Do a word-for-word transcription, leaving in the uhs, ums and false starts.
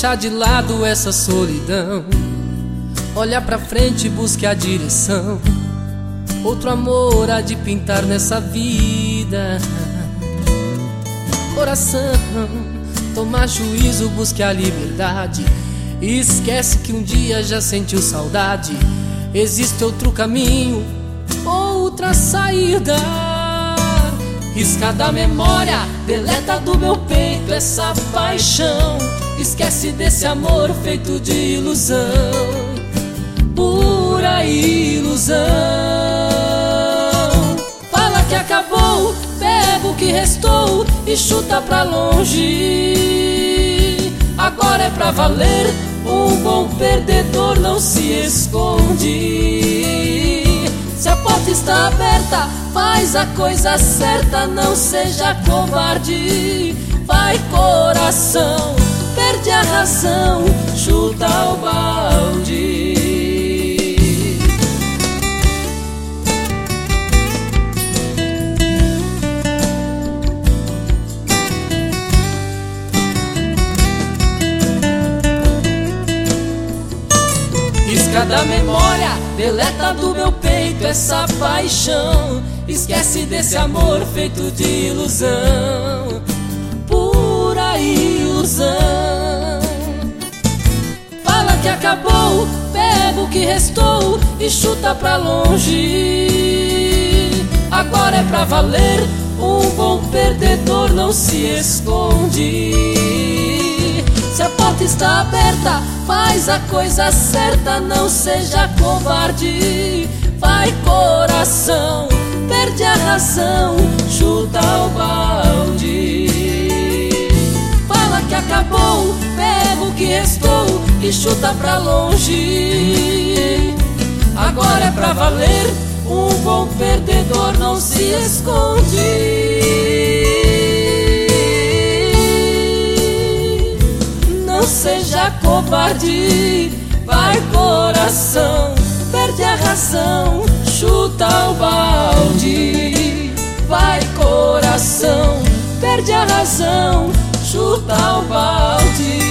deixar de lado essa solidão. Olha pra frente e busque a direção. Outro amor há de pintar nessa vida. Coração, toma juízo, busque a liberdade. E esquece que um dia já sentiu saudade. Existe outro caminho, outra saída. Risca da memória, deleta do meu peito essa paixão. Esquece desse amor feito de ilusão, pura ilusão. Fala que acabou, pega o que restou e chuta pra longe. Agora é pra valer, um bom perdedor não se esconde. Se a porta está aberta, faz a coisa certa, não seja covarde. Vai, coração, perde a razão, chuta o balde. Risca da memória, deleta do meu peito essa paixão. Esquece desse amor feito de ilusão, pura ilusão. Fala que acabou, pega o que restou e chuta pra longe. Agora é pra valer, um bom perdedor não se esconde. Se a porta está aberta, faz a coisa certa, não seja covarde. Vai, coração, perde a razão, chuta o balde. Fala que acabou, pega o que restou e chuta pra longe. Agora é pra valer, um bom perdedor não se esconde. Não seja covarde, vai, coração, perde a razão, chuta o balde. Vai, coração, perde a razão, chuta o balde.